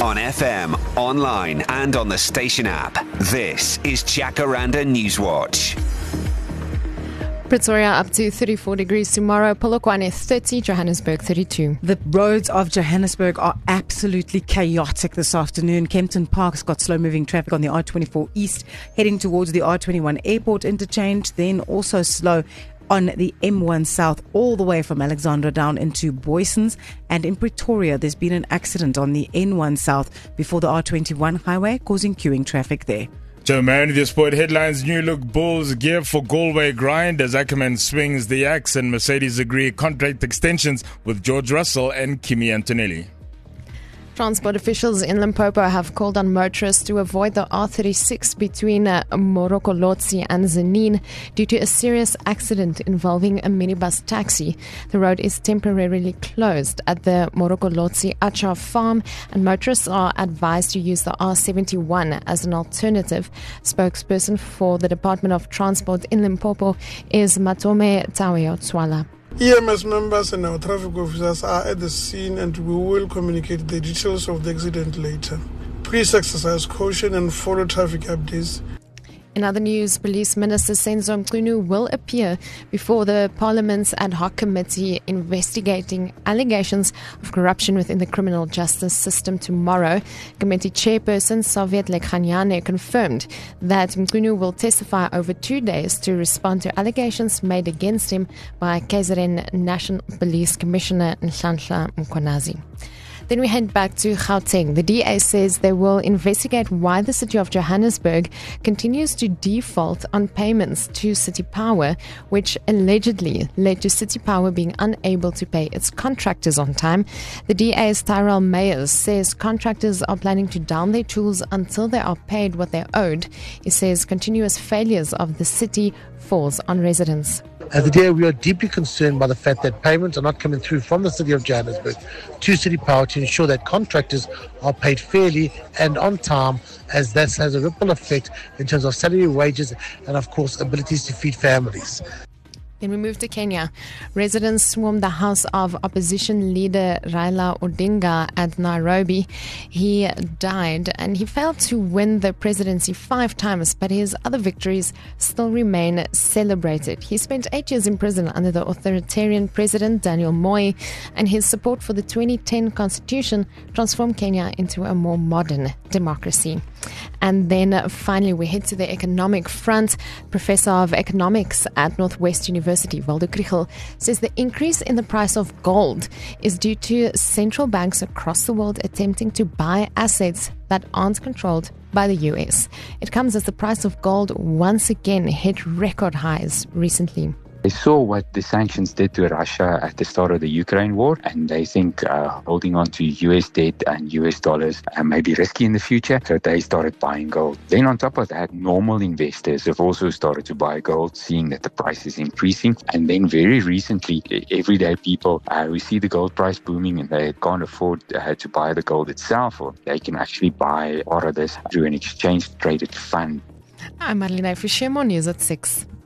On FM, online and on the station app. This is Jacaranda Newswatch. Pretoria up to 34 degrees tomorrow, Polokwane 30, Johannesburg 32. The roads of Johannesburg are absolutely chaotic this afternoon. Kempton Park's got slow-moving traffic on the R24 East, heading towards the R21 Airport interchange, then also slow on the M1 South all the way from Alexandra down into Boysons. And in Pretoria, there's been an accident on the N1 South before the R21 highway, causing queuing traffic there. Joe Man with your sport headlines. New look Bulls gear for Galway grind as Ackerman swings the axe and Mercedes agree contract extensions with George Russell and Kimi Antonelli. Transport officials in Limpopo have called on motorists to avoid the R36 between Morokolotsi and Zanin due to a serious accident involving a minibus taxi. The road is temporarily closed at the Morokolotsi Achar farm, and motorists are advised to use the R71 as an alternative. Spokesperson for the Department of Transport in Limpopo is Matome Taweotswala. EMS members and our traffic officers are at the scene and we will communicate the details of the accident later. Please exercise caution and follow traffic updates. In other news, Police Minister Senzo Mchunu will appear before the Parliament's ad hoc committee investigating allegations of corruption within the criminal justice system tomorrow. Committee chairperson Soviet Lekhanyane confirmed that Mchunu will testify over 2 days to respond to allegations made against him by KZN National Police Commissioner Nhlanhla Mkhwanazi. Then we head back to Gauteng. The DA says they will investigate why the city of Johannesburg continues to default on payments to City Power, which allegedly led to City Power being unable to pay its contractors on time. The DA's Tyrell Mayers says contractors are planning to down their tools until they are paid what they're owed. He says continuous failures of the city falls on residents. As the DA, we are deeply concerned by the fact that payments are not coming through from the City of Johannesburg to City Power to ensure that contractors are paid fairly and on time, as that has a ripple effect in terms of salary, wages, and of course abilities to feed families. Then we move to Kenya. Residents swarmed the house of opposition leader Raila Odinga at Nairobi. He died and he failed to win the presidency 5 times, but his other victories still remain celebrated. He spent 8 years in prison under the authoritarian president Daniel Moi, and his support for the 2010 constitution transformed Kenya into a more modern democracy. And then finally we head to the economic front. Professor of Economics at Northwest University, Waldo Krichel, says the increase in the price of gold is due to central banks across the world attempting to buy assets that aren't controlled by the US. It comes as the price of gold once again hit record highs recently. They saw what the sanctions did to Russia at the start of the Ukraine war, and they think holding on to US debt and US dollars may be risky in the future, so they started buying gold. Then on top of that, normal investors have also started to buy gold, seeing that the price is increasing. And then very recently, everyday people who see the gold price booming and they can't afford to buy the gold itself, or they can actually buy part of this through an exchange-traded fund. I'm Marlene Fischer, News at 6.